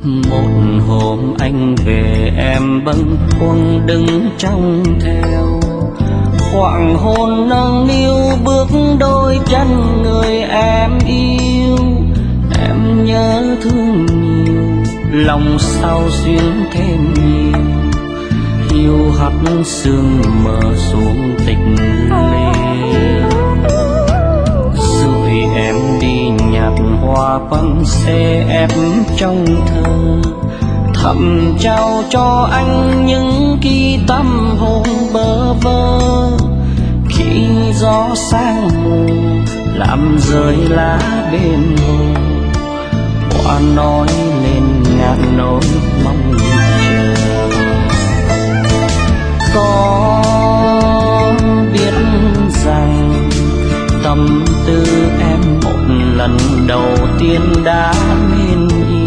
Một hôm anh về em bâng khuâng đứng trong theo, khoảng hôn nâng niu bước đôi chân người em yêu. Em nhớ thương nhiều, lòng sao duyên thêm nhiều, hiu hắt sương mờ xuống tịch liêu. Rồi em đi nhặt hoa băng xe ép trong thơ, thầm trao cho anh những ký tâm hồn bơ vơ. Khi gió sang mùa làm rơi lá bên hồ, hoa nói lên ngàn nỗi mong chờ. Có biết rằng tâm tư em một lần đầu tiên đã nên yêu,